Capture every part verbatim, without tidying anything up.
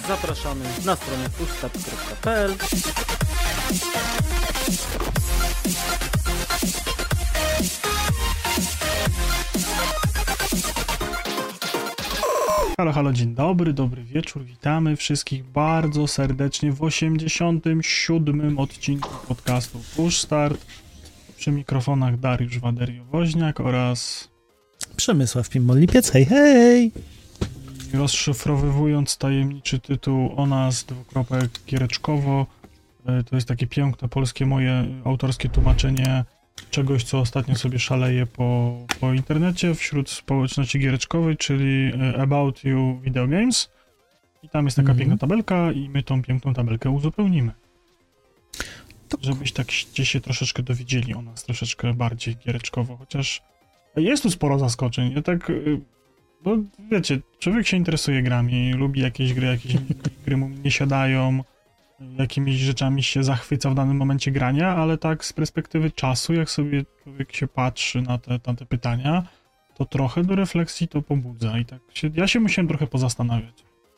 zapraszamy na stronę pushstart kropka p l. Halo, halo, dzień dobry, dobry wieczór, witamy wszystkich bardzo serdecznie w osiemdziesiątym siódmym odcinku podcastu Pushstart. Przy mikrofonach Dariusz Waderio-Woźniak oraz Przemysław Pimol-Lipiec, hej, hej! Rozszyfrowywując tajemniczy tytuł o nas, dwukropek Giereczkowo, to jest takie piękne polskie moje autorskie tłumaczenie czegoś, co ostatnio sobie szaleje po, po internecie wśród społeczności giereczkowej, czyli About You Video Games. I tam jest taka mm-hmm. piękna tabelka i my tą piękną tabelkę uzupełnimy. To... Żebyś tak się troszeczkę dowiedzieli o nas, troszeczkę bardziej giereczkowo, chociaż jest tu sporo zaskoczeń. Ja tak, bo wiecie, człowiek się interesuje grami, lubi jakieś gry, jakieś gry mu nie siadają, jakimiś rzeczami się zachwyca w danym momencie grania, ale tak z perspektywy czasu, jak sobie człowiek się patrzy na te, na te pytania, to trochę do refleksji to pobudza i tak się, ja się musiałem trochę pozastanawiać.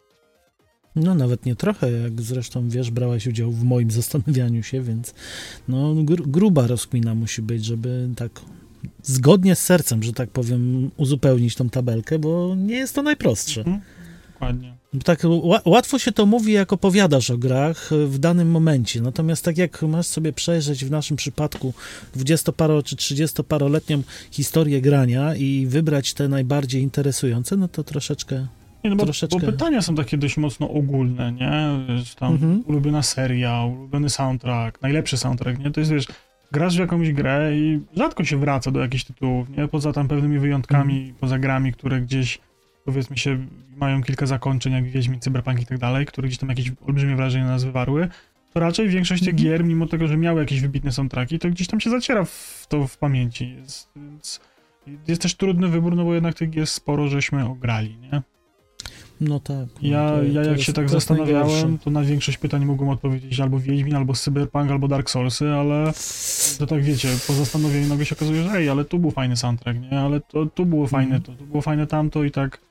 No nawet nie trochę, jak zresztą wiesz, brałeś udział w moim zastanawianiu się, więc no gr- gruba rozkmina musi być, żeby tak zgodnie z sercem, że tak powiem, uzupełnić tą tabelkę, bo nie jest to najprostsze. Mhm. Dokładnie. Tak ł- łatwo się to mówi, jak opowiadasz o grach w danym momencie, natomiast tak jak masz sobie przejrzeć w naszym przypadku dwudziestoparo- czy trzydziestoparoletnią historię grania i wybrać te najbardziej interesujące, no to troszeczkę... Nie, no bo, troszeczkę... bo pytania są takie dość mocno ogólne, nie? Tam mhm. ulubiona seria, ulubiony soundtrack, najlepszy soundtrack, nie? To jest, wiesz, grasz w jakąś grę i rzadko się wraca do jakichś tytułów, nie? Poza tam pewnymi wyjątkami, mhm. poza grami, które gdzieś, powiedzmy się, mają kilka zakończeń, jak Wiedźmin, Cyberpunk i tak dalej, które gdzieś tam jakieś olbrzymie wrażenie na nas wywarły, to raczej większość tych gier, mimo tego, że miały jakieś wybitne soundtracki, to gdzieś tam się zaciera w to w pamięci. Jest, więc jest też trudny wybór, no bo jednak tych gier sporo żeśmy ograli, nie? No tak. Ja, to, ja to jak jest, się tak to zastanawiałem, to na większość pytań mogłem odpowiedzieć albo Wiedźmin, albo Cyberpunk, albo Dark Soulsy, ale to tak wiecie, po zastanowieniu nagle się okazuje, że ej, ale tu był fajny soundtrack, nie? Ale to, tu było fajne mm. to, tu było fajne tamto i tak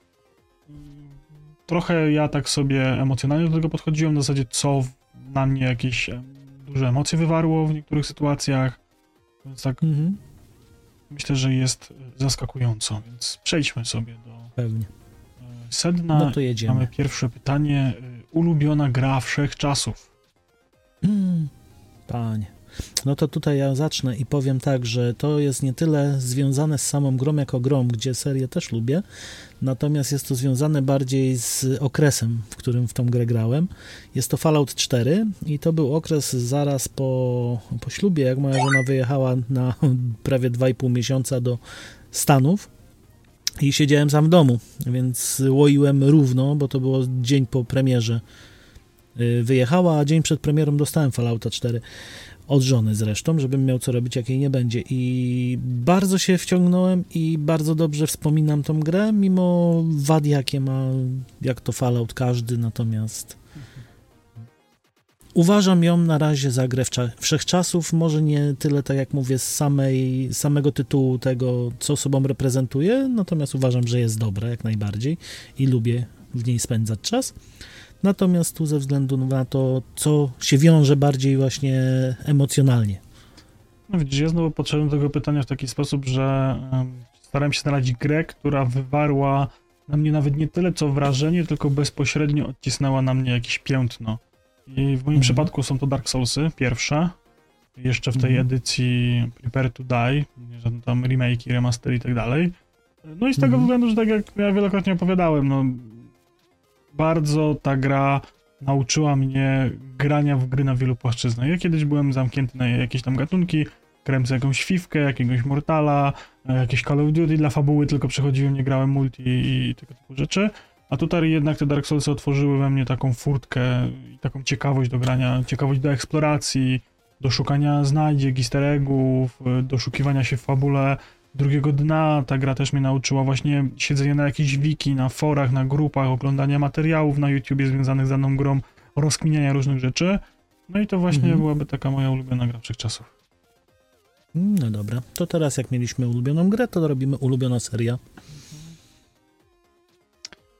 trochę ja tak sobie emocjonalnie do tego podchodziłem, w zasadzie co na mnie jakieś duże emocje wywarło w niektórych sytuacjach, więc tak mm-hmm. myślę, że jest zaskakująco, więc przejdźmy sobie do Pewnie. sedna. No to jedziemy. Mamy pierwsze pytanie. Ulubiona gra wszechczasów. Mm, panie. No to tutaj ja zacznę i powiem tak, że to jest nie tyle związane z samą grą jako grą, gdzie serię też lubię, natomiast jest to związane bardziej z okresem, w którym w tą grę grałem. Jest to Fallout cztery i to był okres zaraz po, po ślubie, jak moja żona wyjechała na prawie dwa i pół miesiąca do Stanów. I siedziałem sam w domu, więc łoiłem równo, bo to było dzień po premierze. Wyjechała, a dzień przed premierą dostałem Fallouta cztery. Od żony zresztą, żebym miał co robić, jak jej nie będzie. I bardzo się wciągnąłem i bardzo dobrze wspominam tą grę, mimo wad, jakie ma, jak to Fallout każdy, natomiast uważam ją na razie za grę wszechczasów, może nie tyle, tak jak mówię, z samej, samego tytułu tego, co sobą reprezentuje, natomiast uważam, że jest dobra jak najbardziej i lubię w niej spędzać czas. Natomiast tu ze względu na to, co się wiąże bardziej właśnie emocjonalnie. No widzisz, ja znowu podszedłem do tego pytania w taki sposób, że um, starałem się znaleźć grę, która wywarła na mnie nawet nie tyle co wrażenie, tylko bezpośrednio odcisnęła na mnie jakieś piętno. I w moim mhm. przypadku są to Dark Soulsy, pierwsze, jeszcze w tej mhm. edycji Prepare to Die, żadne tam remake, remaster i tak dalej. No i z tego mhm. względu, że tak jak ja wielokrotnie opowiadałem, no bardzo ta gra nauczyła mnie grania w gry na wielu płaszczyznach. Ja kiedyś byłem zamknięty na jakieś tam gatunki, grałem sobie jakąś Fifkę, jakiegoś Mortala, jakieś Call of Duty dla fabuły, tylko przechodziłem, nie grałem multi i tego typu rzeczy. A tutaj jednak te Dark Soulsy otworzyły we mnie taką furtkę i taką ciekawość do grania, ciekawość do eksploracji, do szukania znajdziek, easter eggów, do szukiwania się w fabule drugiego dna. Ta gra też mnie nauczyła właśnie siedzenia na jakichś wiki, na forach, na grupach, oglądania materiałów na YouTubie związanych z daną grą, rozkminiania różnych rzeczy. No i to właśnie mhm. byłaby taka moja ulubiona gra wszechczasów. No dobra, to teraz jak mieliśmy ulubioną grę, to robimy ulubiona seria.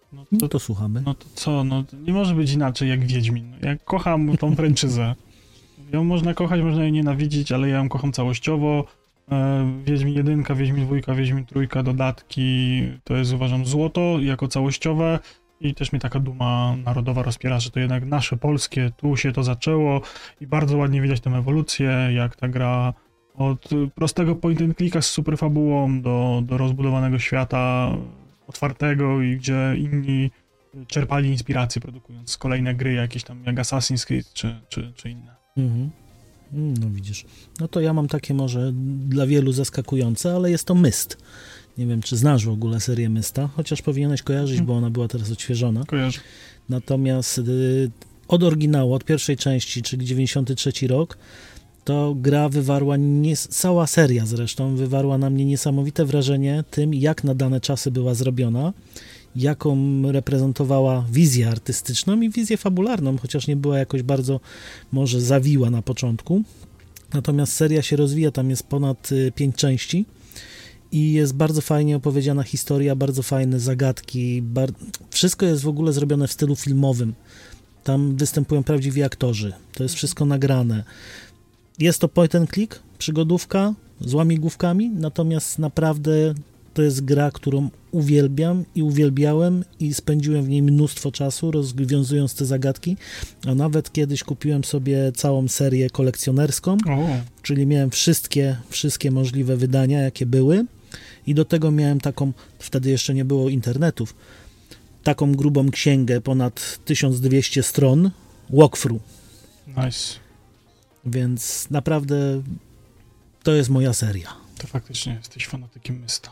No No to, to słuchamy. no to co, no to nie może być inaczej jak Wiedźmin. Ja kocham tą franczyzę. Ją można kochać, można jej nienawidzić, ale ja ją kocham całościowo. E, Wiedźmin jedynka, Wiedźmin dwójka, Wiedźmin trójka, dodatki, to jest uważam złoto jako całościowe i też mnie taka duma narodowa rozpiera, że to jednak nasze polskie, tu się to zaczęło i bardzo ładnie widać tę ewolucję, jak ta gra od prostego point and clicka z super fabułą do, do rozbudowanego świata otwartego i gdzie inni czerpali inspirację produkując kolejne gry jakieś tam jak Assassin's Creed czy, czy, czy inne. Mhm. No widzisz. No to ja mam takie może dla wielu zaskakujące, ale jest to Myst. Nie wiem, czy znasz w ogóle serię Mysta, chociaż powinieneś kojarzyć, Hmm. bo ona była teraz odświeżona. Kojarzę. Natomiast y, od oryginału, od pierwszej części, czyli dziewięćdziesiąty trzeci rok, to gra wywarła, nie, cała seria zresztą, wywarła na mnie niesamowite wrażenie tym, jak na dane czasy była zrobiona, jaką reprezentowała wizję artystyczną i wizję fabularną, chociaż nie była jakoś bardzo może zawiła na początku. Natomiast seria się rozwija, tam jest ponad y, pięć części i jest bardzo fajnie opowiedziana historia, bardzo fajne zagadki, bar... wszystko jest w ogóle zrobione w stylu filmowym. Tam występują prawdziwi aktorzy, to jest wszystko nagrane. Jest to point and click, przygodówka z łamigłówkami, natomiast naprawdę to jest gra, którą uwielbiam i uwielbiałem i spędziłem w niej mnóstwo czasu, rozwiązując te zagadki, a nawet kiedyś kupiłem sobie całą serię kolekcjonerską, O, czyli miałem wszystkie, wszystkie możliwe wydania, jakie były i do tego miałem taką, wtedy jeszcze nie było internetów, taką grubą księgę, ponad tysiąc dwieście stron, walkthrough, nice. więc naprawdę to jest moja seria. To faktycznie jesteś fanatykiem Mysta.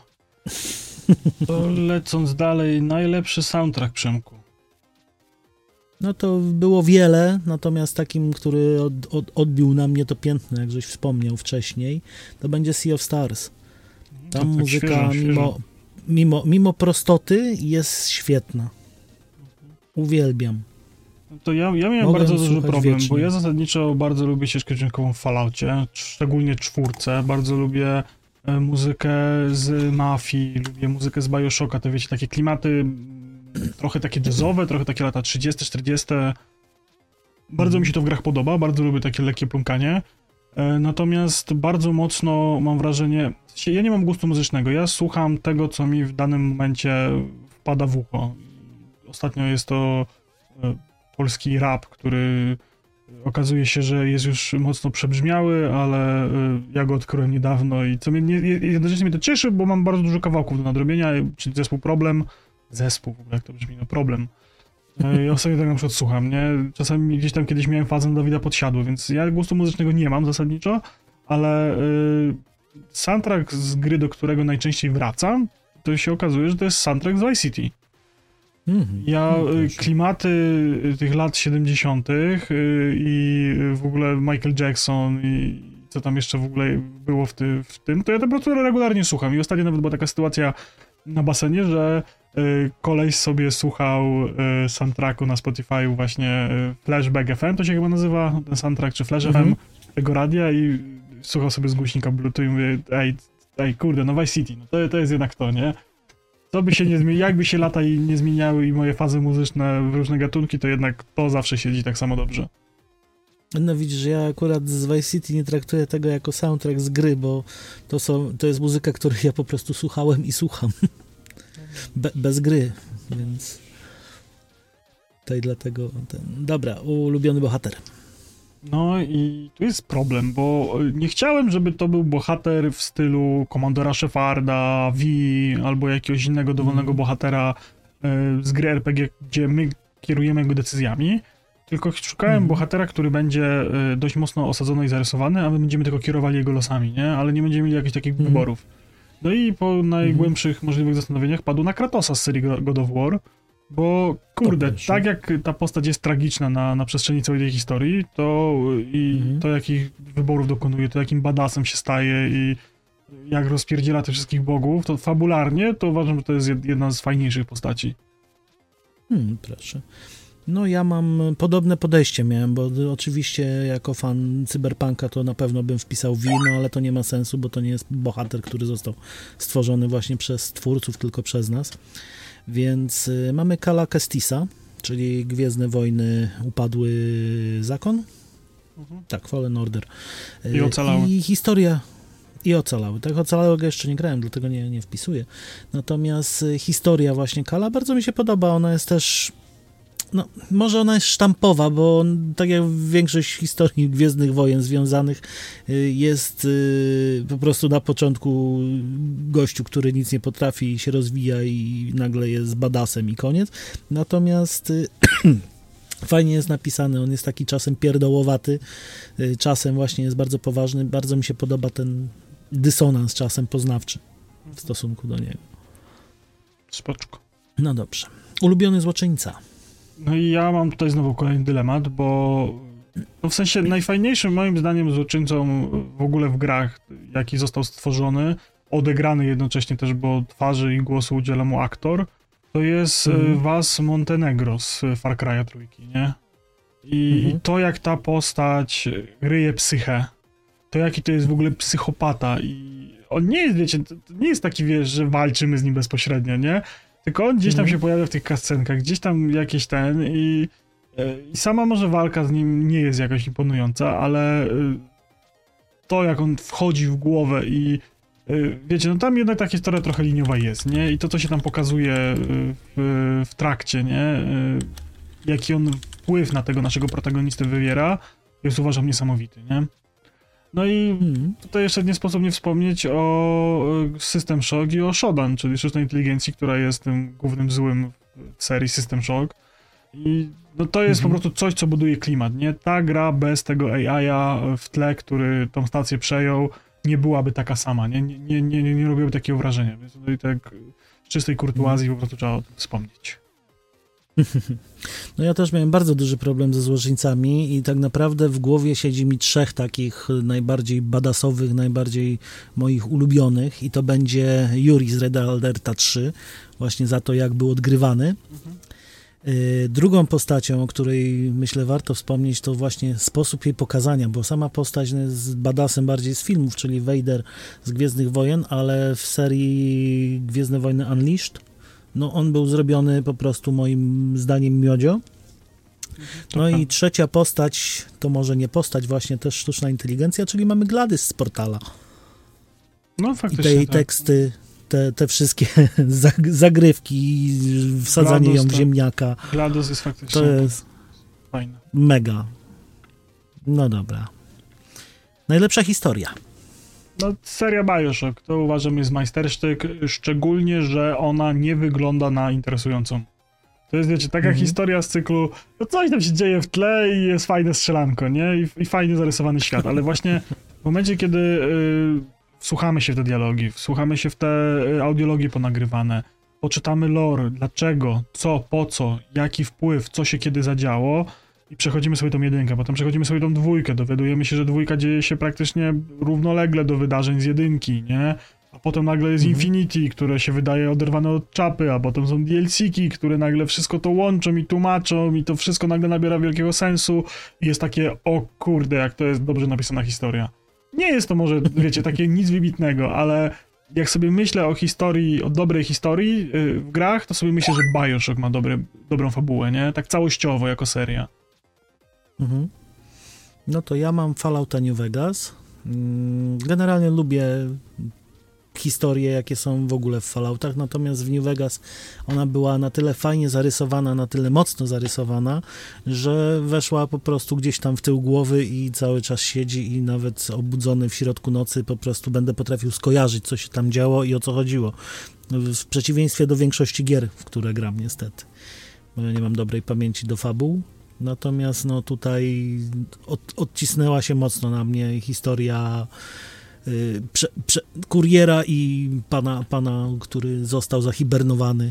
To lecąc dalej, najlepszy soundtrack, Przemku. No to było wiele, natomiast takim, który od, od, odbił na mnie to piętno, jak żeś wspomniał wcześniej, to będzie Sea of Stars. Tam To tak muzyka świeżo, mimo, świeżo. mimo, mimo prostoty jest świetna. Uwielbiam. To ja, ja miałem Mogę bardzo ją duży słuchać problem, wiecznie. bo ja zasadniczo bardzo lubię ścieżkę dźwiękową w Falloutie, szczególnie czwórce, bardzo lubię e, muzykę z Mafii, lubię muzykę z Bioshocka, to wiecie, takie klimaty mm, trochę takie jazzowe, trochę takie lata trzydzieste, czterdzieste. Bardzo mi się to w grach podoba, bardzo lubię takie lekkie plumkanie, e, natomiast bardzo mocno mam wrażenie, w sensie ja nie mam gustu muzycznego, ja słucham tego, co mi w danym momencie wpada w ucho. Ostatnio jest to e, polski rap, który okazuje się, że jest już mocno przebrzmiały, ale y, ja go odkryłem niedawno i co mnie, nie, jednocześnie mnie to cieszy, bo mam bardzo dużo kawałków do nadrobienia, czyli zespół Problem, zespół w ogóle, jak to brzmi, no Problem. Y, Ja sobie tego na przykład słucham, nie? Czasami gdzieś tam kiedyś miałem fazę na Dawida Podsiadło, więc ja gustu muzycznego nie mam zasadniczo, ale y, soundtrack z gry, do którego najczęściej wracam, to się okazuje, że to jest soundtrack z Vice City. Mhm. Ja No, y, proszę. klimaty y, tych lat siedemdziesiątych y, i w ogóle Michael Jackson i co tam jeszcze w ogóle było w, ty, w tym, to ja to po prostu regularnie słucham. I ostatnio nawet była taka sytuacja na basenie, że y, koleś sobie słuchał y, soundtracku na Spotify właśnie y, Flashback F M, to się chyba nazywa ten soundtrack, czy Flash Mhm. F M tego radia i słuchał sobie z głośnika Bluetooth i mówię, ej, ej kurde, no Vice City, no to, to jest jednak to, nie? Co by się nie zmieniło, jakby się lata i nie zmieniały i moje fazy muzyczne w różne gatunki, to jednak to zawsze siedzi tak samo dobrze. No widzisz, ja akurat z Vice City nie traktuję tego jako soundtrack z gry, bo to, są, to jest muzyka, której ja po prostu słuchałem i słucham. Be, bez gry, więc tutaj dlatego ten... Dobra, ulubiony bohater. No i tu jest problem, bo nie chciałem, żeby to był bohater w stylu Komandora Sheparda, V albo jakiegoś innego dowolnego Mhm. bohatera y, z gry R P G, gdzie my kierujemy jego decyzjami, tylko szukałem Mhm. bohatera, który będzie y, dość mocno osadzony i zarysowany, a my będziemy tylko kierowali jego losami, nie? Ale nie będziemy mieli jakichś takich Mhm. wyborów. No i po najgłębszych możliwych zastanowieniach padł na Kratosa z serii God of War, bo kurde, proszę. tak jak ta postać jest tragiczna na, na przestrzeni całej tej historii, to i Mhm. to jakich wyborów dokonuje, to jakim badasem się staje i jak rozpierdziela tych wszystkich bogów, to fabularnie to uważam, że to jest jed- jedna z fajniejszych postaci. Hmm, proszę. No ja mam podobne podejście miałem, bo oczywiście jako fan Cyberpunka to na pewno bym wpisał V, no ale to nie ma sensu, bo to nie jest bohater, który został stworzony właśnie przez twórców, tylko przez nas. Więc y, mamy Kala Kestisa, czyli Gwiezdne Wojny, Upadły Zakon. Mhm. Tak, Fallen Order. Y, I Ocalały. I historia... I Ocalały. Tak, Ocalałego jeszcze nie grałem, dlatego nie, nie wpisuję. Natomiast y, historia właśnie Kala bardzo mi się podoba. Ona jest też... No, może ona jest sztampowa, bo tak jak większość historii Gwiezdnych Wojen związanych jest po prostu na początku gościu, który nic nie potrafi i się rozwija i nagle jest badasem i koniec. Natomiast fajnie jest napisany, on jest taki czasem pierdołowaty, czasem właśnie jest bardzo poważny. Bardzo mi się podoba ten dysonans czasem poznawczy w stosunku do niego. Spoczko. No dobrze. Ulubiony złoczyńca. No i ja mam tutaj znowu kolejny dylemat, bo no w sensie najfajniejszym moim zdaniem złoczyńcą w ogóle w grach, jaki został stworzony, odegrany jednocześnie też, bo twarzy i głosu udziela mu aktor, to jest mm. Vas Montenegro z Far Cry'a trójki, nie? I mm-hmm. to, jak ta postać ryje psychę, to jaki to jest w ogóle psychopata i on nie jest, wiecie, to nie jest taki, wiesz, że walczymy z nim bezpośrednio, nie? Tylko on gdzieś tam mm. się pojawia w tych kascenkach, gdzieś tam jakieś ten i, i sama może walka z nim nie jest jakoś imponująca, ale to, jak on wchodzi w głowę i wiecie, no tam jednak ta historia trochę liniowa jest, nie? I to, co się tam pokazuje w, w trakcie, nie? Jaki on wpływ na tego naszego protagonistę wywiera, jest, uważam, niesamowity, nie? No i hmm. tutaj jeszcze nie sposób nie wspomnieć o System Shock i o Shodan, czyli sztucznej inteligencji, która jest tym głównym złym w serii System Shock. I no to jest hmm. po prostu coś, co buduje klimat, nie? Ta gra bez tego A I-a w tle, który tą stację przejął, nie byłaby taka sama, nie? Nie, nie, nie, nie robiłoby takiego wrażenia, więc tutaj tak z czystej kurtuazji hmm. po prostu trzeba o tym wspomnieć. No ja też miałem bardzo duży problem ze złoczyńcami i tak naprawdę w głowie siedzi mi trzech takich najbardziej badasowych, najbardziej moich ulubionych i to będzie Yuri z Red Alerta trzy, właśnie za to, jak był odgrywany. Mhm. Drugą postacią, o której myślę warto wspomnieć, to właśnie sposób jej pokazania, bo sama postać jest badasem bardziej z filmów, czyli Vader z Gwiezdnych Wojen, ale w serii Gwiezdne Wojny Unleashed no on był zrobiony po prostu moim zdaniem miodzio. No i trzecia postać, to może nie postać, właśnie też sztuczna inteligencja, czyli mamy Gladys z Portala. No faktycznie. I te jej tak. teksty, te, te wszystkie zagrywki, wsadzanie Gladys, ją w tak. ziemniaka. Gladys jest faktycznie to jest fajne. Mega. No dobra. Najlepsza historia. No, seria Bioshock, to uważam jest majstersztyk, szczególnie, że ona nie wygląda na interesującą. To jest, wiecie, taka mhm. historia z cyklu, no coś tam się dzieje w tle i jest fajne strzelanko, nie? I, i fajnie zarysowany świat, ale właśnie w momencie, kiedy y, wsłuchamy się w te dialogi, wsłuchamy się w te audiologie ponagrywane, poczytamy lore, dlaczego, co, po co, jaki wpływ, co się kiedy zadziało, i przechodzimy sobie tą jedynkę, potem przechodzimy sobie tą dwójkę, dowiadujemy się, że dwójka dzieje się praktycznie równolegle do wydarzeń z jedynki, nie? A potem nagle jest mhm. Infinity, które się wydaje oderwane od czapy, a potem są D L C-ki, które nagle wszystko to łączą i tłumaczą i to wszystko nagle nabiera wielkiego sensu i jest takie, o kurde, jak to jest dobrze napisana historia. Nie jest to może, wiecie, takie nic wybitnego, ale jak sobie myślę o historii, o dobrej historii yy, w grach, to sobie myślę, że Bioshock ma dobre, dobrą fabułę, nie? Tak całościowo, jako seria. Mhm. No to ja mam Fallouta New Vegas. Generalnie lubię historie, jakie są w ogóle w Falloutach, natomiast w New Vegas ona była na tyle fajnie zarysowana, na tyle mocno zarysowana, że weszła po prostu gdzieś tam w tył głowy i cały czas siedzi i nawet obudzony w środku nocy po prostu będę potrafił skojarzyć, co się tam działo i o co chodziło. W przeciwieństwie do większości gier, w które gram niestety, bo ja nie mam dobrej pamięci do fabuł. Natomiast no tutaj od, odcisnęła się mocno na mnie historia y, prze, prze, kuriera i pana, pana, który został zahibernowany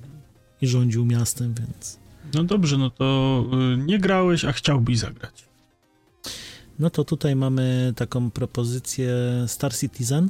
i rządził miastem, więc... No dobrze, no to y, nie grałeś, a chciałbyś zagrać. No to tutaj mamy taką propozycję Star Citizen.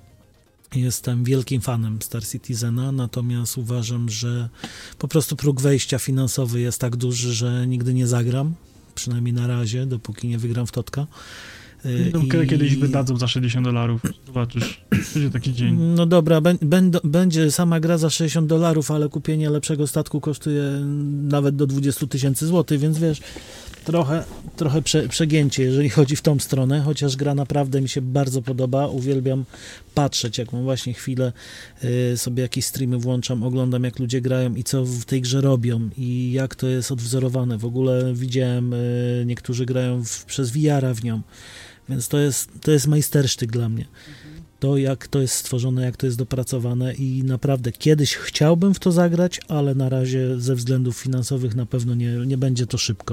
Jestem wielkim fanem Star Citizena, natomiast uważam, że po prostu próg wejścia finansowy jest tak duży, że nigdy nie zagram, przynajmniej na razie, dopóki nie wygram w Totka. Yy, No, i- Kiedyś wydadzą za sześćdziesiąt dolarów, zobaczysz, będzie taki dzień. No dobra, bę- będą- będzie sama gra za sześćdziesiąt dolarów, ale kupienie lepszego statku kosztuje nawet do dwadzieścia tysięcy złotych, więc wiesz, trochę, trochę prze, przegięcie, jeżeli chodzi w tą stronę, chociaż gra naprawdę mi się bardzo podoba, uwielbiam patrzeć, jak mam właśnie chwilę, y, sobie jakieś streamy włączam, oglądam jak ludzie grają i co w tej grze robią i jak to jest odwzorowane. W ogóle widziałem, y, niektórzy grają w, przez V R a w nią, więc to jest, to jest majstersztyk dla mnie. To, jak to jest stworzone, jak to jest dopracowane i naprawdę kiedyś chciałbym w to zagrać, ale na razie ze względów finansowych na pewno nie, nie będzie to szybko.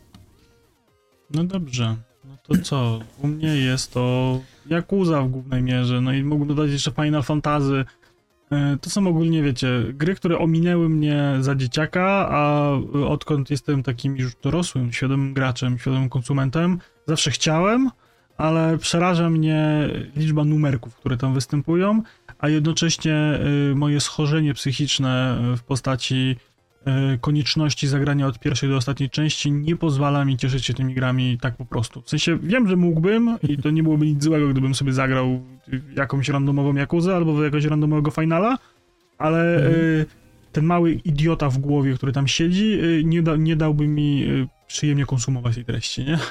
No dobrze, no to co? U mnie jest to Yakuza w głównej mierze, no i mógłbym dodać jeszcze Final Fantasy. E, To są ogólnie, wiecie, gry, które ominęły mnie za dzieciaka, a odkąd jestem takim już dorosłym, świadomym graczem, świadomym konsumentem, zawsze chciałem, ale przeraża mnie liczba numerków, które tam występują, a jednocześnie y, moje schorzenie psychiczne y, w postaci y, konieczności zagrania od pierwszej do ostatniej części nie pozwala mi cieszyć się tymi grami tak po prostu. W sensie wiem, że mógłbym i to nie byłoby nic złego, gdybym sobie zagrał jakąś randomową Yakuzę albo w jakiegoś randomowego finala, ale Mhm. y, ten mały idiota w głowie, który tam siedzi, y, nie, da, nie dałby mi y, przyjemnie konsumować tej treści, nie?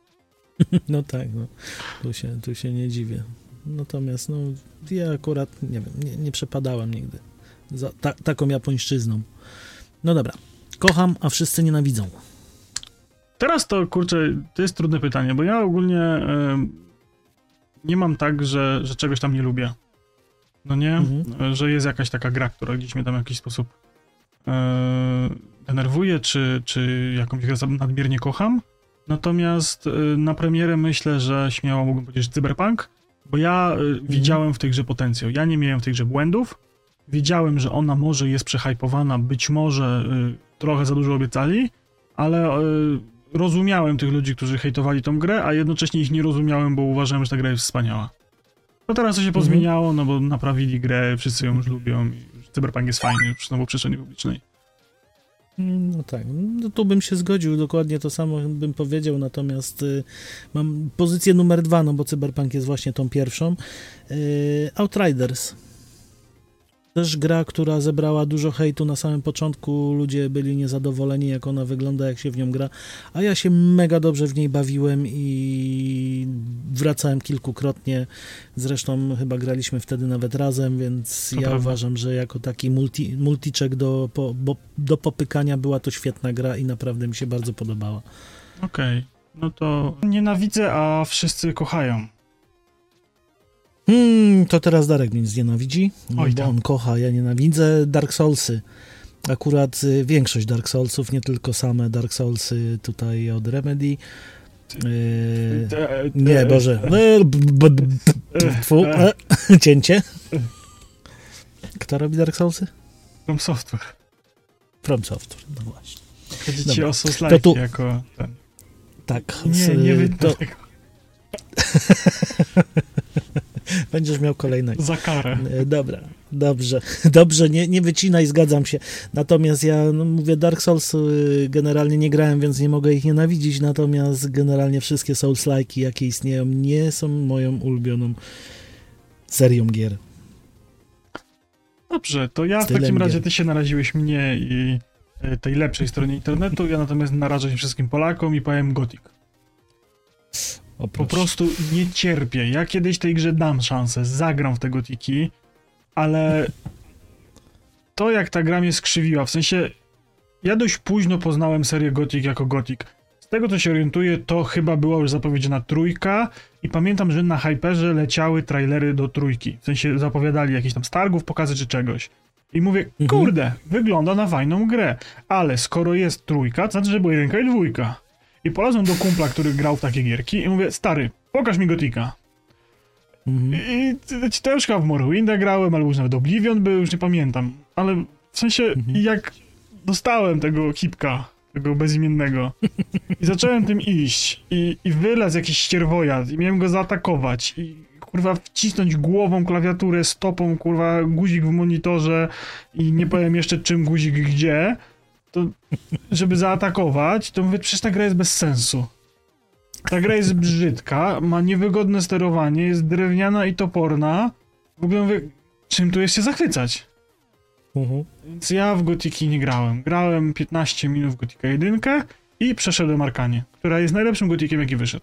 No tak, no. Tu się, tu się nie dziwię. Natomiast no, ja akurat, nie wiem, nie, nie przepadałem nigdy za ta, taką japońszczyzną. No dobra, kocham, a wszyscy nienawidzą. Teraz to, kurczę, to jest trudne pytanie, bo ja ogólnie em, nie mam tak, że, że czegoś tam nie lubię. No nie? Mhm. Że jest jakaś taka gra, która gdzieś mnie tam w jakiś sposób e, denerwuje, czy, czy jakąś grę za- nadmiernie kocham. Natomiast e, na premierę myślę, że śmiało mógłbym powiedzieć Cyberpunk, bo ja e, widziałem w tej grze potencjał. Ja nie miałem w tej grze błędów. Wiedziałem, że ona może jest przehypowana, być może e, trochę za dużo obiecali, ale e, rozumiałem tych ludzi, którzy hejtowali tą grę, a jednocześnie ich nie rozumiałem, bo uważałem, że ta gra jest wspaniała. No teraz to się pozmieniało, no bo naprawili grę, wszyscy ją już lubią i już Cyberpunk jest fajny już znowu w przestrzeni publicznej. No tak, no tu bym się zgodził, dokładnie to samo bym powiedział, natomiast y, mam pozycję numer dwa, no bo Cyberpunk jest właśnie tą pierwszą. Y, Outriders. Też gra, która zebrała dużo hejtu na samym początku, ludzie byli niezadowoleni, jak ona wygląda, jak się w nią gra, a ja się mega dobrze w niej bawiłem i wracałem kilkukrotnie, zresztą chyba graliśmy wtedy nawet razem, więc To ja prawda. uważam, że jako taki multi, multiczek do, po, bo, do popykania była to świetna gra i naprawdę mi się bardzo podobała. Okej, no to nienawidzę, a wszyscy kochają. Hmm, to teraz Darek mnie znienawidzi, no Oj bo tam. on kocha, ja nienawidzę Dark Soulsy. Akurat y, większość Dark Soulsów, nie tylko same Dark Soulsy tutaj od Remedy. Y, Te- te- nie, Boże. E, b- b- b- Tfu, e, cięcie. Kto robi Dark Soulsy? From Software. From Software, no właśnie. Chodzi ci Dobra. o Souls To tu- jako ten. Tak. Nie, z- nie wytnę to tego. będziesz miał kolejne. Za karę. E, Dobra, dobrze, dobrze, nie, nie wycinaj, zgadzam się. Natomiast ja no, mówię, Dark Souls y, generalnie nie grałem, więc nie mogę ich nienawidzić, natomiast generalnie wszystkie Souls-like'i, jakie istnieją, nie są moją ulubioną serią gier. Dobrze, to ja w Stylem takim razie gier. ty się naraziłeś mnie i e, tej lepszej stronie internetu, ja natomiast narażę się wszystkim Polakom i powiem Gothic. O, Po proszę. prostu nie cierpię. Ja kiedyś tej grze dam szansę, zagram w te Gothiki, ale to jak ta gra mnie skrzywiła, w sensie ja dość późno poznałem serię Gothic jako Gothic. Z tego co się orientuję, to chyba była już zapowiedziana trójka i pamiętam, że na Hyperze leciały trailery do trójki. W sensie zapowiadali jakieś tam stargów, pokazy czy czegoś. I mówię, Mhm. kurde, wygląda na fajną grę, ale skoro jest trójka, to znaczy, że była jedynka i dwójka. I polazłem do kumpla, który grał w takie gierki i mówię, stary, pokaż mi Gotika. Mhm. I t- to już chyba w Morrowinda grałem, albo już nawet Oblivion był, już nie pamiętam. Ale w sensie, Mhm. jak dostałem tego hipka, tego bezimiennego i zacząłem tym iść i, i wylazł jakiś ścierwojad i miałem go zaatakować i kurwa wcisnąć głową klawiaturę, stopą, kurwa guzik w monitorze i nie powiem jeszcze czym guzik gdzie, to żeby zaatakować, to mówię, przecież ta gra jest bez sensu. Ta gra jest brzydka, ma niewygodne sterowanie, jest drewniana i toporna. W ogóle mówię, czym tu jest się zachwycać? Uh-huh. Więc ja w Gotiki nie grałem. Grałem piętnaście minut w Gotika jeden i przeszedłem Arkanie, która jest najlepszym Gotikiem, jaki wyszedł.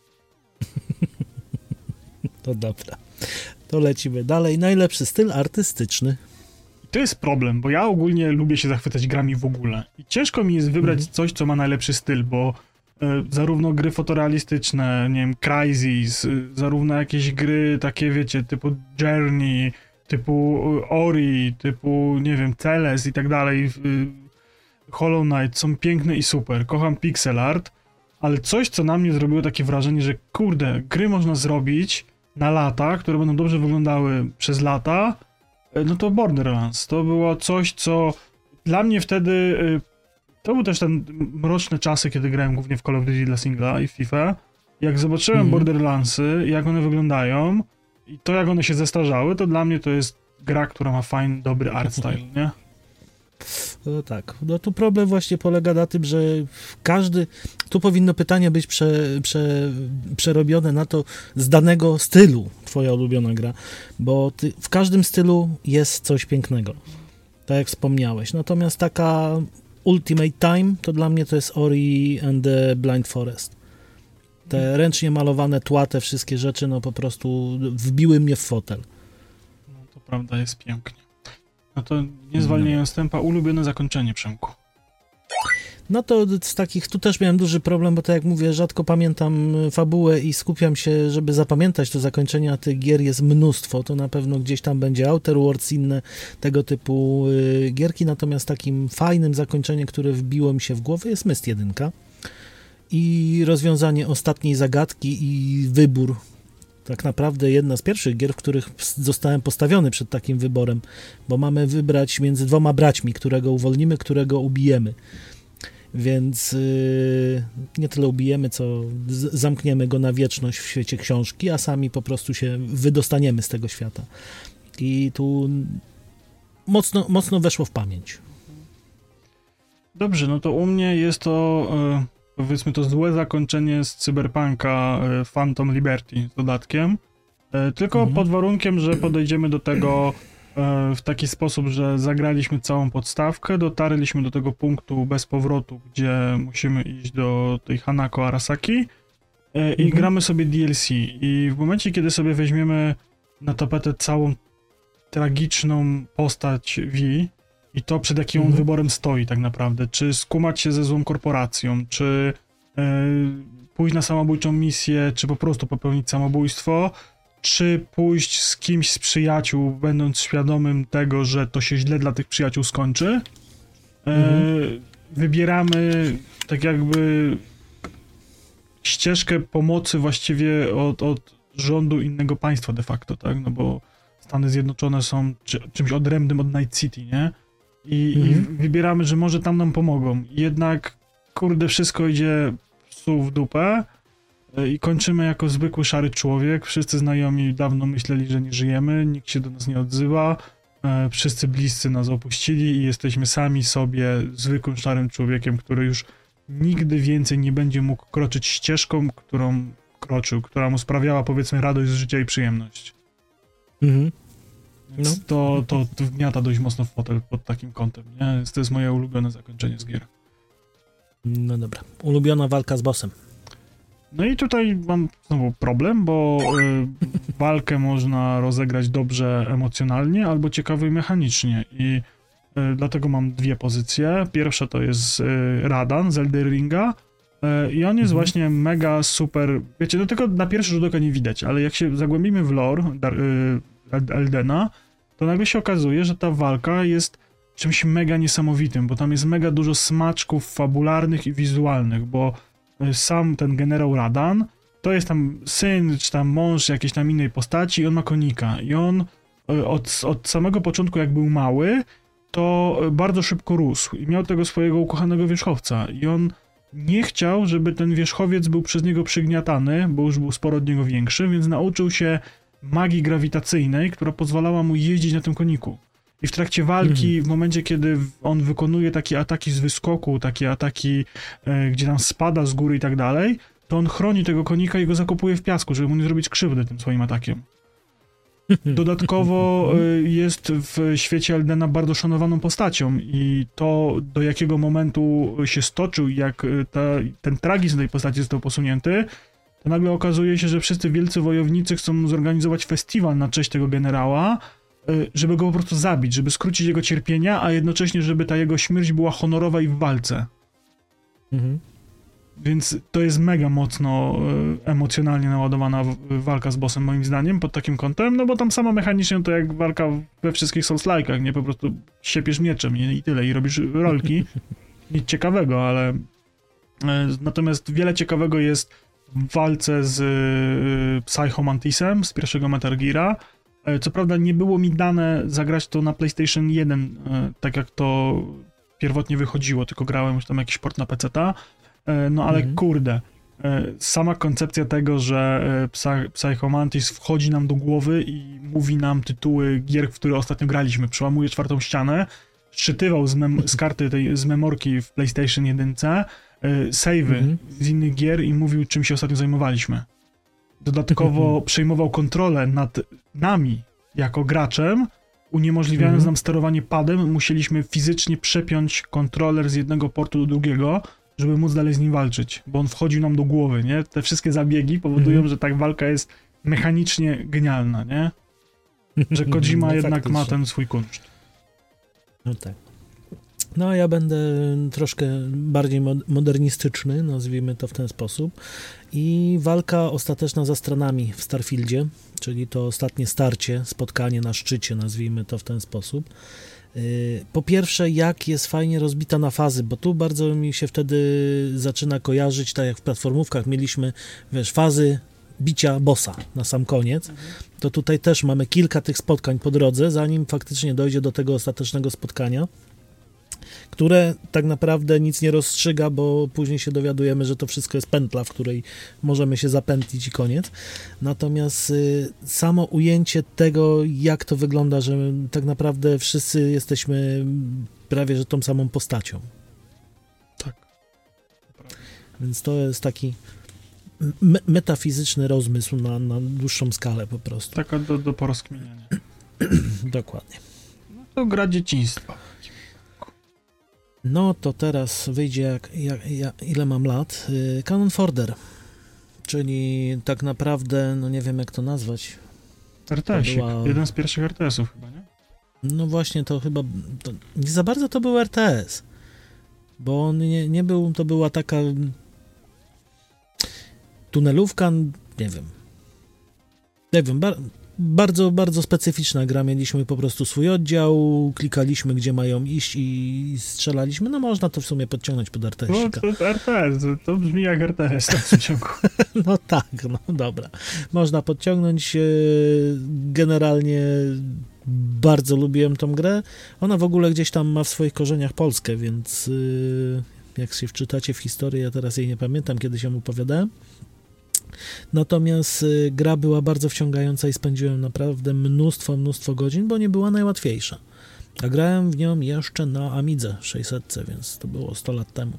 To dobra. To lecimy dalej. Najlepszy styl artystyczny. I to jest problem, bo ja ogólnie lubię się zachwycać grami w ogóle. I ciężko mi jest wybrać Mhm. coś, co ma najlepszy styl, bo y, zarówno gry fotorealistyczne, nie wiem, Crysis, y, zarówno jakieś gry takie, wiecie, typu Journey, typu y, Ori, typu, nie wiem, Celes i tak dalej, y, Hollow Knight są piękne i super. Kocham pixel art, ale coś, co na mnie zrobiło takie wrażenie, że kurde, gry można zrobić na lata, które będą dobrze wyglądały przez lata, no to Borderlands. To było coś, co dla mnie wtedy... To były też te mroczne czasy, kiedy grałem głównie w Call of Duty dla singla i w FIFA. Jak zobaczyłem Mhm. Borderlandsy, jak one wyglądają i to, jak one się zestarzały, to dla mnie to jest gra, która ma fajny, dobry art style, nie? No tak. No tu problem właśnie polega na tym, że każdy... Tu powinno pytanie być prze, prze, przerobione na to z danego stylu, twoja ulubiona gra, bo ty, w każdym stylu jest coś pięknego, tak jak wspomniałeś. Natomiast taka Ultimate Time to dla mnie to jest Ori and the Blind Forest. Te ręcznie malowane tła, te wszystkie rzeczy, no po prostu wbiły mnie w fotel. No to prawda, jest pięknie. No to nie zwalniając tempa, ulubione zakończenie, Przemku. No to z takich, tu też miałem duży problem, bo tak jak mówię, rzadko pamiętam fabułę i skupiam się, żeby zapamiętać to zakończenie, a tych gier jest mnóstwo, to na pewno gdzieś tam będzie Outer Worlds, inne tego typu y, gierki, natomiast takim fajnym zakończeniem, które wbiło mi się w głowę, jest Myst jeden i rozwiązanie ostatniej zagadki i wybór. Tak naprawdę jedna z pierwszych gier, w których zostałem postawiony przed takim wyborem, bo mamy wybrać między dwoma braćmi, którego uwolnimy, którego ubijemy. Więc yy, nie tyle ubijemy, co z- zamkniemy go na wieczność w świecie książki, a sami po prostu się wydostaniemy z tego świata. I tu mocno, mocno weszło w pamięć. Dobrze, no to u mnie jest to, e, powiedzmy, to złe zakończenie z Cyberpunka e, Phantom Liberty z dodatkiem, e, tylko Mhm. pod warunkiem, że podejdziemy do tego e, w taki sposób, że zagraliśmy całą podstawkę, dotarliśmy do tego punktu bez powrotu, gdzie musimy iść do tej Hanako Arasaki e, i Mhm. gramy sobie D L C. I w momencie, kiedy sobie weźmiemy na tapetę całą tragiczną postać V, i to, przed jakim on Mhm. wyborem stoi tak naprawdę. Czy skumać się ze złą korporacją, czy yy, pójść na samobójczą misję, czy po prostu popełnić samobójstwo, czy pójść z kimś z przyjaciół, będąc świadomym tego, że to się źle dla tych przyjaciół skończy. Yy, Mhm. Wybieramy tak jakby ścieżkę pomocy właściwie od, od rządu innego państwa de facto, tak? No bo Stany Zjednoczone są czy, czymś odrębnym od Night City, nie? I, Mhm. I wybieramy, że może tam nam pomogą. Jednak, kurde, wszystko idzie psu w dupę y, i kończymy jako zwykły szary człowiek. Wszyscy znajomi dawno myśleli, że nie żyjemy, nikt się do nas nie odzywa, y, wszyscy bliscy nas opuścili i jesteśmy sami sobie zwykłym szarym człowiekiem, który już nigdy więcej nie będzie mógł kroczyć ścieżką, którą kroczył, która mu sprawiała, powiedzmy, radość z życia i przyjemność. Mhm. Więc No. to, to wgniata dość mocno w fotel pod takim kątem, nie? Więc to jest moje ulubione zakończenie z gier. No dobra. Ulubiona walka z bossem. No i tutaj mam znowu problem, bo y, walkę można rozegrać dobrze emocjonalnie albo ciekawie mechanicznie i y, dlatego mam dwie pozycje. Pierwsza to jest y, Radan z Elden Ringa y, i on jest Mhm. właśnie mega super, wiecie, no tylko na pierwszy rzut oka nie widać, ale jak się zagłębimy w lore dar, y, Eldena, to nagle się okazuje, że ta walka jest czymś mega niesamowitym, bo tam jest mega dużo smaczków fabularnych i wizualnych, bo y, sam ten generał Radan to jest tam syn, czy tam mąż jakiejś tam innej postaci i on ma konika i on y, od, od samego początku, jak był mały, to y, bardzo szybko rósł i miał tego swojego ukochanego wierzchowca i on nie chciał, żeby ten wierzchowiec był przez niego przygniatany, bo już był sporo od niego większy, więc nauczył się magii grawitacyjnej, która pozwalała mu jeździć na tym koniku. I w trakcie walki, Mhm. w momencie, kiedy on wykonuje takie ataki z wyskoku, takie ataki, e, gdzie tam spada z góry i tak dalej, to on chroni tego konika i go zakopuje w piasku, żeby mu nie zrobić krzywdy tym swoim atakiem. Dodatkowo jest w świecie Eldena bardzo szanowaną postacią i to, do jakiego momentu się stoczył, jak ta, ten tragizm tej postaci został posunięty, to nagle okazuje się, że wszyscy wielcy wojownicy chcą zorganizować festiwal na cześć tego generała, żeby go po prostu zabić, żeby skrócić jego cierpienia, a jednocześnie, żeby ta jego śmierć była honorowa i w walce. Mhm. Więc to jest mega mocno e, emocjonalnie naładowana w, walka z bossem, moim zdaniem, pod takim kątem, no bo tam sama mechanicznie to jak walka we wszystkich Souls-like'ach, nie? Po prostu siepiesz mieczem i, i tyle, i robisz rolki. Nic ciekawego, ale e, natomiast wiele ciekawego jest w walce z e, Psycho Mantisem z pierwszego Metal Geara. E, co prawda nie było mi dane zagrać to na PlayStation jeden, e, tak jak to pierwotnie wychodziło, tylko grałem już tam jakiś port na peceta. No ale mhm. kurde, sama koncepcja tego, że Psycho Mantis wchodzi nam do głowy i mówi nam tytuły gier, w które ostatnio graliśmy, przełamuje czwartą ścianę, szczytywał z, mem- z karty tej, z memorki w PlayStation jeden, save'y mhm. z innych gier i mówił, czym się ostatnio zajmowaliśmy. Dodatkowo mhm. przejmował kontrolę nad nami jako graczem, uniemożliwiając mhm. nam sterowanie padem, musieliśmy fizycznie przepiąć kontroler z jednego portu do drugiego, żeby móc dalej z nim walczyć, bo on wchodził nam do głowy, nie? Te wszystkie zabiegi powodują, mm. że ta walka jest mechanicznie genialna, nie? Że Kojima no, jednak faktycznie ma ten swój kunszt. No tak. No ja będę troszkę bardziej modernistyczny, nazwijmy to w ten sposób. I walka ostateczna za Stranami w Starfieldzie, czyli to ostatnie starcie, spotkanie na szczycie, nazwijmy to w ten sposób. Po pierwsze, jak jest fajnie rozbita na fazy, bo tu bardzo mi się wtedy zaczyna kojarzyć, tak jak w platformówkach mieliśmy, wiesz, fazy bicia bossa na sam koniec, to tutaj też mamy kilka tych spotkań po drodze, zanim faktycznie dojdzie do tego ostatecznego spotkania, które tak naprawdę nic nie rozstrzyga, bo później się dowiadujemy, że to wszystko jest pętla, w której możemy się zapętlić i koniec. Natomiast y, samo ujęcie tego, jak to wygląda, że tak naprawdę wszyscy jesteśmy prawie że tą samą postacią. Tak. Więc to jest taki me- metafizyczny rozmysł na, na dłuższą skalę po prostu. Taka do, do porozkminiania. Dokładnie. No to gra dzieciństwa. No to teraz wyjdzie, jak, jak, jak, ile mam lat, yy, Cannon Fodder, czyli tak naprawdę, no nie wiem jak to nazwać. er te esik, była... jeden z pierwszych er te esów chyba, nie? No właśnie, to chyba, to nie za bardzo to był er te es, bo on nie, nie był, to była taka tunelówka, nie wiem, nie wiem, bar... Bardzo, bardzo specyficzna gra. Mieliśmy po prostu swój oddział, klikaliśmy, gdzie mają iść i strzelaliśmy. No można to w sumie podciągnąć pod er te esika. No to er te es, to brzmi jak er te es w tym ciągu. No tak, no dobra. Można podciągnąć. Generalnie bardzo lubiłem tą grę. Ona w ogóle gdzieś tam ma w swoich korzeniach Polskę, więc jak się wczytacie w historię, ja teraz jej nie pamiętam, kiedyś ją opowiadałem. Natomiast y, gra była bardzo wciągająca i spędziłem naprawdę mnóstwo, mnóstwo godzin, bo nie była najłatwiejsza. A grałem w nią jeszcze na Amidze sześćset, więc to było sto lat temu.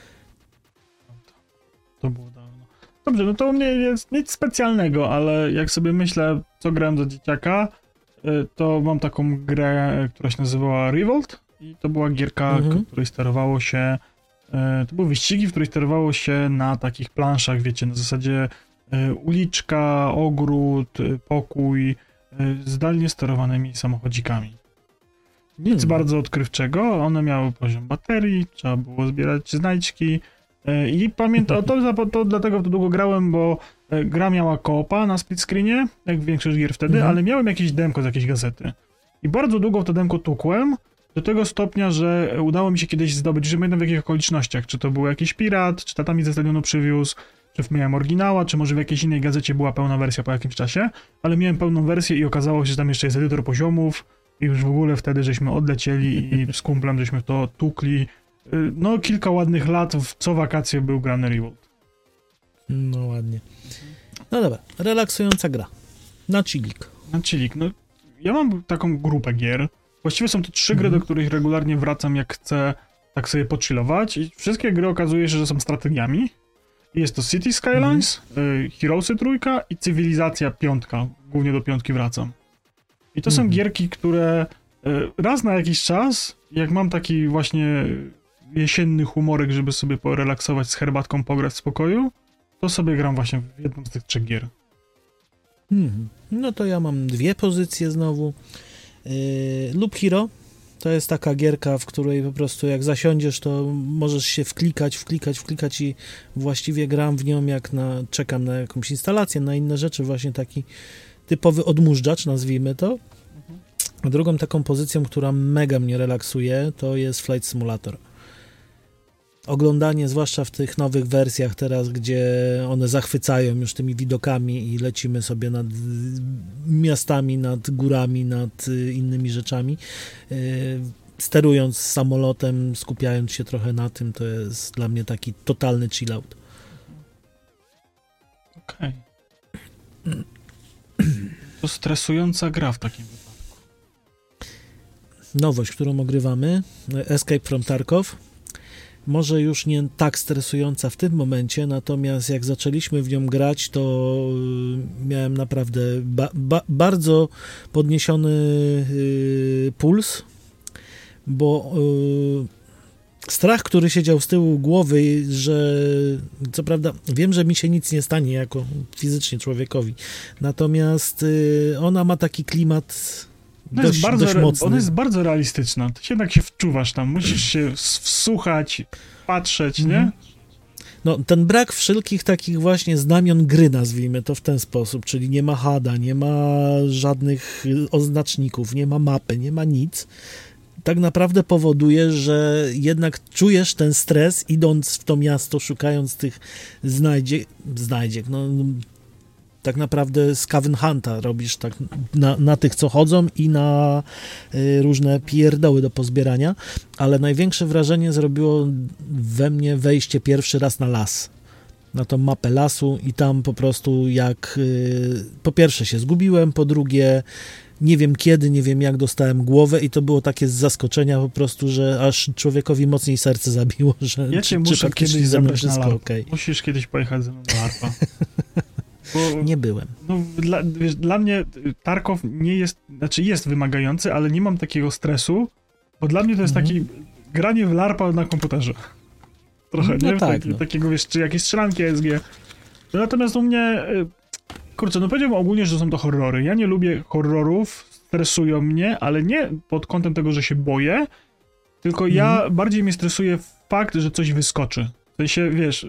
To było dawno. Dobrze, no to u mnie jest nic specjalnego, ale jak sobie myślę, co grałem za dzieciaka, y, to mam taką grę, która się nazywała Revolt i to była gierka, mhm. której sterowało się. To były wyścigi, w których sterowało się na takich planszach, wiecie, na zasadzie uliczka, ogród, pokój, zdalnie sterowanymi samochodzikami. Nic hmm. bardzo odkrywczego, one miały poziom baterii, trzeba było zbierać znajdźki i pamiętam, to, to dlatego w to długo grałem, bo gra miała koopa na split screenie, jak większość gier wtedy, hmm. ale miałem jakieś demko z jakiejś gazety. I bardzo długo w to demko tukłem, do tego stopnia, że udało mi się kiedyś zdobyć, że pamiętam w jakich okolicznościach, czy to był jakiś pirat, czy tata mi ze stadionu przywiózł, czy miałem oryginała, czy może w jakiejś innej gazecie była pełna wersja po jakimś czasie, ale miałem pełną wersję i okazało się, że tam jeszcze jest edytor poziomów i już w ogóle wtedy żeśmy odlecieli i z kumplem żeśmy w to tukli. No kilka ładnych lat, w co wakacje był grany Revolt. No ładnie. No dobra, relaksująca gra. Na chillik. Na chillik, no ja mam taką grupę gier. Właściwie są to trzy gry, mm. do których regularnie wracam, jak chcę tak sobie pochillować i wszystkie gry okazuje się, że są strategiami Jest to City Skylines, y, Heroesy trójka i Cywilizacja piątka. Głównie do piątki wracam. I to są Mhm. gierki, które y, raz na jakiś czas, jak mam taki właśnie jesienny humorek, żeby sobie porelaksować z herbatką, pograć w spokoju, to sobie gram właśnie w jedną z tych trzech gier. Mhm. No to ja mam dwie pozycje znowu. Yy, Loop Hero to jest taka gierka, w której po prostu jak zasiądziesz, to możesz się wklikać, wklikać, wklikać i właściwie gram w nią jak na, czekam na jakąś instalację, na inne rzeczy, właśnie taki typowy odmóżdżacz, nazwijmy to. A drugą taką pozycją, która mega mnie relaksuje, to jest Flight Simulator. Oglądanie, zwłaszcza w tych nowych wersjach teraz, gdzie one zachwycają już tymi widokami i lecimy sobie nad miastami, nad górami, nad innymi rzeczami. Sterując samolotem, skupiając się trochę na tym, to jest dla mnie taki totalny chill-out. Okej. Okay. To stresująca gra w takim wypadku. Nowość, którą ogrywamy, Escape from Tarkov. Może już nie tak stresująca w tym momencie, natomiast jak zaczęliśmy w nią grać, to miałem naprawdę ba- ba- bardzo podniesiony yy, puls, bo yy, strach, który siedział z tyłu głowy, że co prawda wiem, że mi się nic nie stanie jako fizycznie człowiekowi, natomiast yy, ona ma taki klimat Ona dość, jest bardzo, dość re- mocny. ona jest bardzo realistyczna. Ty się jednak się wczuwasz tam, musisz się wsłuchać, patrzeć, nie? Mhm. No, ten brak wszelkich takich właśnie znamion gry, nazwijmy to w ten sposób, czyli nie ma hada, nie ma żadnych oznaczników, nie ma mapy, nie ma nic, tak naprawdę powoduje, że jednak czujesz ten stres, idąc w to miasto, szukając tych znajdziek, znajdziek, no tak naprawdę scavenger hunta robisz tak na, na tych, co chodzą i na y, różne pierdoły do pozbierania, ale największe wrażenie zrobiło we mnie wejście pierwszy raz na las, na tą mapę lasu i tam po prostu jak y, po pierwsze się zgubiłem, po drugie nie wiem kiedy, nie wiem jak dostałem głowę i to było takie z zaskoczenia po prostu, że aż człowiekowi mocniej serce zabiło, że Ja cię czy, muszę czy faktycznie kiedyś ze mną zabrać na wszystko LARP. okej. Musisz kiedyś pojechać ze mną na LARPa. Bo, Nie byłem. no, dla, wiesz, dla mnie Tarkov nie jest, znaczy jest wymagający, ale nie mam takiego stresu, bo dla mnie to jest Mhm. taki granie w LARPa na komputerze. Trochę, No nie? tak, Taki, no. Takiego, wiesz, czy jakieś strzelanki A S G. No, natomiast u mnie, y, kurczę, no powiedziałbym ogólnie, że są to horrory. Ja nie lubię horrorów, stresują mnie, ale nie pod kątem tego, że się boję, tylko ja, Mhm. bardziej mnie stresuje fakt, że coś wyskoczy. W sensie, wiesz,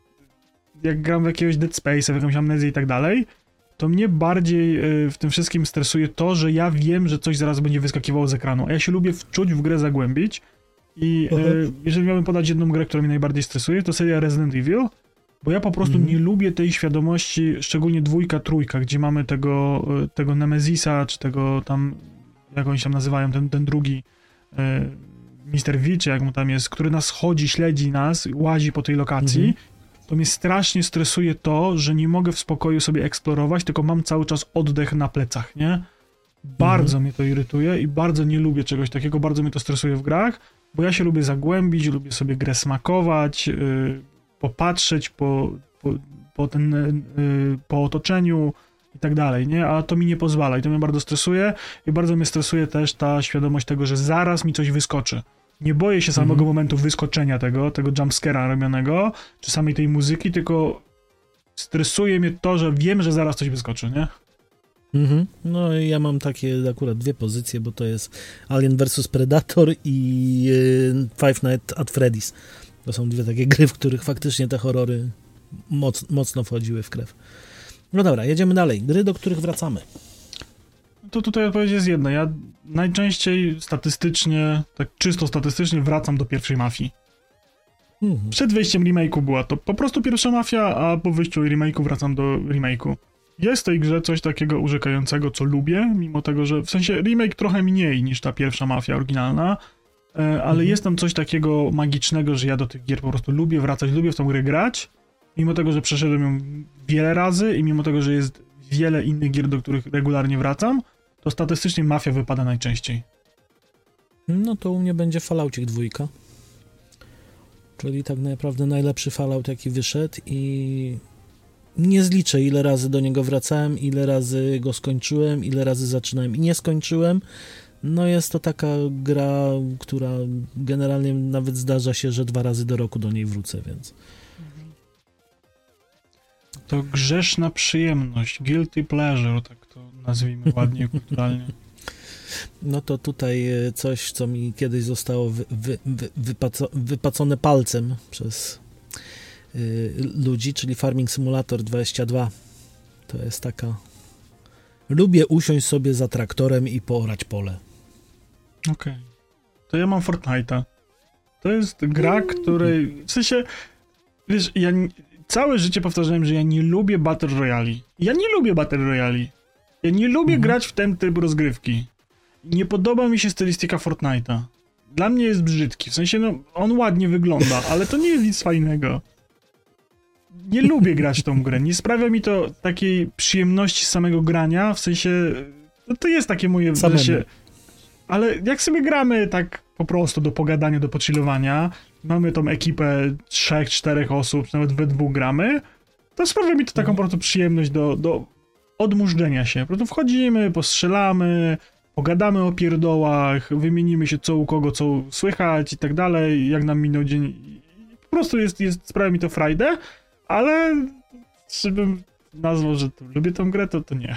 jak gram w jakiegoś Dead Space'a, w jakąś amnezję i tak dalej, to mnie bardziej y, w tym wszystkim stresuje to, że ja wiem, że coś zaraz będzie wyskakiwało z ekranu, a ja się lubię wczuć w grę, zagłębić i Aha. y, jeżeli miałbym podać jedną grę, która mnie najbardziej stresuje, to seria Resident Evil, bo ja po prostu Mhm. nie lubię tej świadomości, szczególnie dwójka, trójka, gdzie mamy tego, y, tego Nemezisa, czy tego tam, jak oni się tam nazywają, ten, ten drugi y, mister V, czy jak mu tam jest, który nas chodzi, śledzi nas, łazi po tej lokacji. Mhm. To mnie strasznie stresuje to, że nie mogę w spokoju sobie eksplorować, tylko mam cały czas oddech na plecach, nie? Bardzo Mhm. mnie to irytuje i bardzo nie lubię czegoś takiego, bardzo mnie to stresuje w grach, bo ja się lubię zagłębić, lubię sobie grę smakować, yy, popatrzeć po, po, po, ten, yy, po otoczeniu i tak dalej, nie? A to mi nie pozwala i to mnie bardzo stresuje i bardzo mnie stresuje też ta świadomość tego, że zaraz mi coś wyskoczy. Nie boję się samego Mhm. momentu wyskoczenia tego, tego jumpscare'a robionego, czy samej tej muzyki, tylko stresuje mnie to, że wiem, że zaraz coś wyskoczy, nie? Mhm. No i ja mam takie akurat dwie pozycje, bo to jest Alien versus Predator i y, Five Nights at Freddy's. To są dwie takie gry, w których faktycznie te horrory moc, mocno wchodziły w krew. No dobra, jedziemy dalej. Gry, do których wracamy. To tutaj odpowiedź jest jedna. Ja najczęściej statystycznie, tak czysto statystycznie wracam do pierwszej Mafii. Mhm. Przed wyjściem remake'u była to po prostu pierwsza Mafia, a po wyjściu remake'u wracam do remake'u. Jest w tej grze coś takiego urzekającego, co lubię, mimo tego, że w sensie remake trochę mniej niż ta pierwsza Mafia oryginalna, e, ale Mhm. jest tam coś takiego magicznego, że ja do tych gier po prostu lubię wracać, lubię w tą grę grać, mimo tego, że przeszedłem ją wiele razy i mimo tego, że jest wiele innych gier, do których regularnie wracam, to statystycznie Mafia wypada najczęściej. No to u mnie będzie Falloutik dwójka. Czyli tak naprawdę najlepszy Fallout, jaki wyszedł i nie zliczę, ile razy do niego wracałem, ile razy go skończyłem, ile razy zaczynałem i nie skończyłem. No jest to taka gra, która generalnie nawet zdarza się, że dwa razy do roku do niej wrócę, więc... To grzeszna przyjemność, guilty pleasure, tak to nazwijmy ładnie, kulturalnie. No to tutaj coś, co mi kiedyś zostało wy, wy, wy, wypaco, wypacone palcem przez y, ludzi, czyli Farming Simulator dwadzieścia dwa. To jest taka... Lubię usiąść sobie za traktorem i poorać pole. Okej. Okay. To ja mam Fortnite'a. To jest gra, której... W sensie, wiesz, ja nie, całe życie powtarzałem, że ja nie lubię Battle Royale. Ja nie lubię Battle Royale. Ja nie lubię mhm. grać w ten typ rozgrywki. Nie podoba mi się stylistyka Fortnite'a. Dla mnie jest brzydki. W sensie, no, on ładnie wygląda, ale to nie jest nic fajnego. Nie lubię grać w tą grę. Nie sprawia mi to takiej przyjemności z samego grania. W sensie, no, to jest takie moje... W sensie, ale jak sobie gramy tak po prostu do pogadania, do pochillowania, mamy tą ekipę trzech, czterech osób, nawet we dwóch gramy, to sprawia mi to taką po prostu przyjemność do, do odmurzdzenia się. Po prostu wchodzimy, postrzelamy, pogadamy o pierdołach, wymienimy się co u kogo, co słychać i tak dalej, jak nam minął dzień. Po prostu jest, jest sprawia mi to frajdę, ale czy bym nazwał, że to lubię tą grę, to, to nie.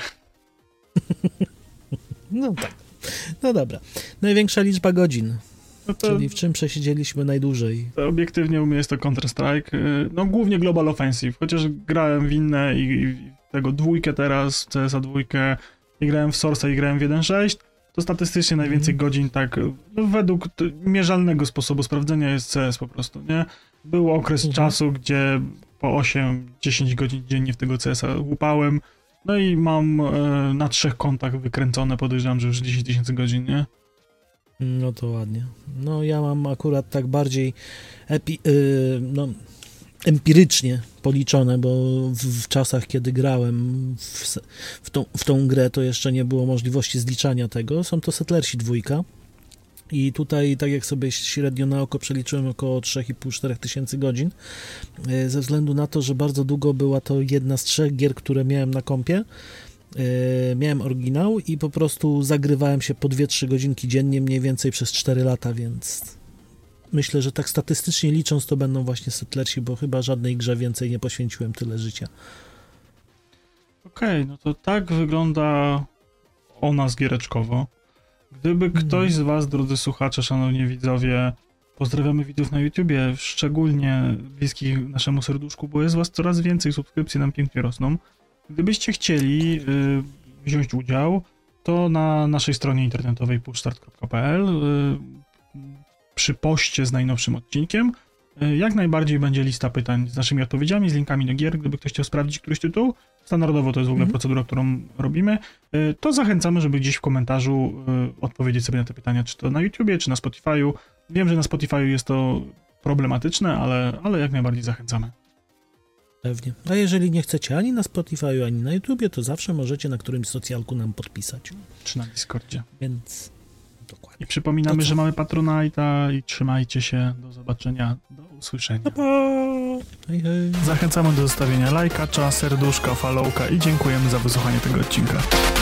No tak. No dobra. Największa liczba godzin. No to, czyli w czym przesiedzieliśmy najdłużej? To obiektywnie u mnie jest to Counter-Strike. No głównie Global Offensive, chociaż grałem w inne i, i tego dwójkę teraz, C S a dwójkę, i grałem w Source'a i grałem w jeden sześć, to statystycznie najwięcej mm. godzin tak, no, według t- mierzalnego sposobu sprawdzenia jest C S po prostu, nie? Był okres mm. czasu, gdzie po osiem dziesięć godzin dziennie w tego C S a łupałem, no i mam e, na trzech kontach wykręcone, podejrzewam, że już dziesięć tysięcy godzin, nie? No to ładnie. No ja mam akurat tak bardziej epi, yy, no, empirycznie policzone, bo w, w czasach, kiedy grałem w, w, tą, w tą grę, to jeszcze nie było możliwości zliczania tego. Są to Settlersi dwójka i tutaj, tak jak sobie średnio na oko przeliczyłem, około trzy i pół do czterech tysięcy godzin, yy, ze względu na to, że bardzo długo była to jedna z trzech gier, które miałem na kompie. Yy, miałem oryginał i po prostu zagrywałem się po dwie trzy godzinki dziennie, mniej więcej przez cztery lata, więc myślę, że tak statystycznie licząc to będą właśnie Settlersi, bo chyba żadnej grze więcej nie poświęciłem tyle życia. Okej, okay, no to tak wygląda o nas giereczkowo. Gdyby hmm. ktoś z was, drodzy słuchacze, szanowni widzowie, pozdrawiamy widzów na YouTubie, szczególnie bliskich naszemu serduszku, bo jest was coraz więcej, subskrypcje nam pięknie rosną. Gdybyście chcieli y, wziąć udział, to na naszej stronie internetowej pushstart kropka p l y, przy poście z najnowszym odcinkiem y, jak najbardziej będzie lista pytań z naszymi odpowiedziami, z linkami do gier, gdyby ktoś chciał sprawdzić któryś tytuł. Standardowo to jest w ogóle mm-hmm. procedura, którą robimy. Y, to zachęcamy, żeby gdzieś w komentarzu y, odpowiedzieć sobie na te pytania, czy to na YouTubie, czy na Spotify'u. Wiem, że na Spotify'u jest to problematyczne, ale, ale jak najbardziej zachęcamy. Pewnie. A jeżeli nie chcecie ani na Spotify, ani na YouTubie, to zawsze możecie na którymś socjalku nam podpisać. Czy na Discordzie. Więc dokładnie. I przypominamy, że mamy Patronite'a i trzymajcie się. Do zobaczenia, do usłyszenia. Pa, pa. Hej, hej. Zachęcamy do zostawienia lajka, serduszka, followka i dziękujemy za wysłuchanie tego odcinka.